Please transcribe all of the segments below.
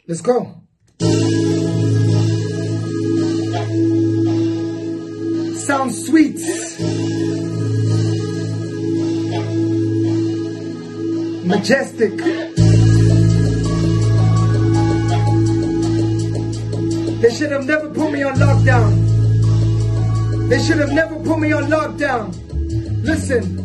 Let's go. Sounds sweet. Majestic. They should have never put me on lockdown. They should have never put me on lockdown. Listen.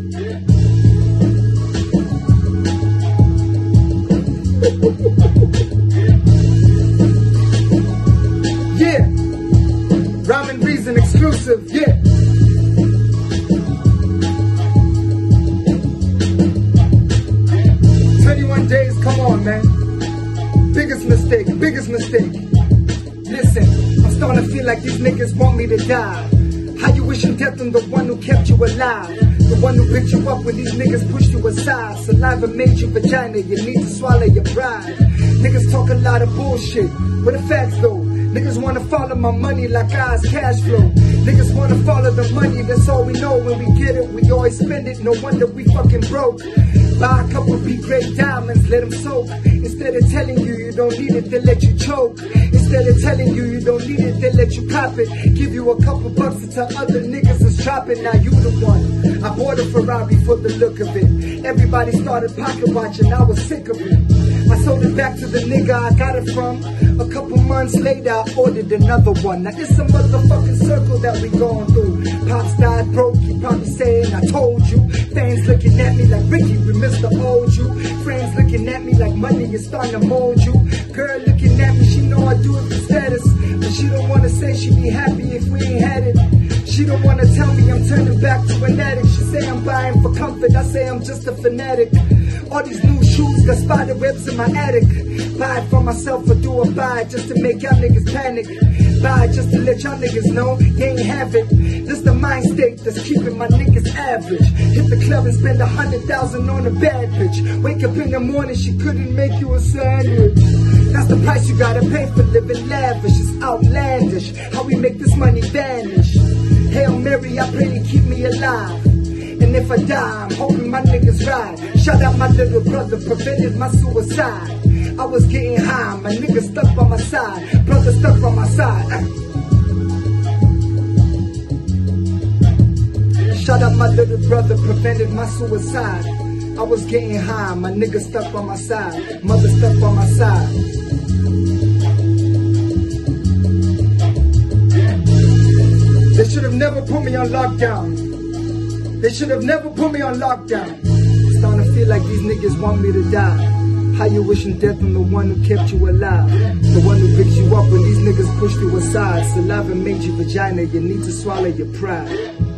Yeah. Rhyme and Reason exclusive. Yeah. Days, come on, man. Biggest mistake. Listen, I'm starting to feel like these niggas want me to die. How you wishing death on the one who kept you alive? The one who picked you up when these niggas pushed you aside. Saliva made you vagina, you need to swallow your pride. Niggas talk a lot of bullshit, where the facts though? Niggas wanna follow my money like ours cash flow. Niggas wanna follow the money, that's all we know. When we get it, we always spend it, no wonder we fucking broke. Buy a couple B-grade diamonds, let them soak. Instead of telling you you don't need it, they let you choke. Instead of telling you you don't need it, they let you cop it. Give you a couple bucks to tell other niggas it's dropping. Now you the one. I bought a Ferrari for the look of it. Everybody started pocket watching, I was sick of it. I sold it back to the nigga I got it from. A couple months later, I ordered another one. Now it's a motherfucking circle that we going through. Pops died broke, he probably saying I told you. Fans looking at me like Ricky, we missed the old you. Friends looking at me like money is starting to mold you. Girl looking at me, she know I do it for status. But she don't wanna say she be happy if we ain't had it. She don't wanna tell me I'm turning back to an addict. She say I'm buying for comfort, I say I'm just a fanatic. All these new shoes got spider webs in my attic. Buy it for myself or do I buy it just to make y'all niggas panic? Buy it just to let y'all niggas know you ain't have it. This the mind state that's keeping my niggas average. Hit the club and spend 100,000 on a bad bitch. Wake up in the morning, she couldn't make you a sandwich. That's the price you gotta pay for living lavish. It's outlandish how we make this money vanish. Hail Mary, I pray to keep me alive. And if I die, I'm hoping my niggas ride. Shout out my little brother, prevented my suicide. I was getting high, my nigga stuck by my side. Brother stuck by my side. Shout out my little brother, prevented my suicide. I was getting high, my nigga stuck by my side. Mother stuck by my side. They should have never put me on lockdown. They should have never put me on lockdown. It's starting to feel like these niggas want me to die. How you wishing death on the one who kept you alive? The one who picked you up when these niggas pushed you aside. Saliva made you vagina, you need to swallow your pride.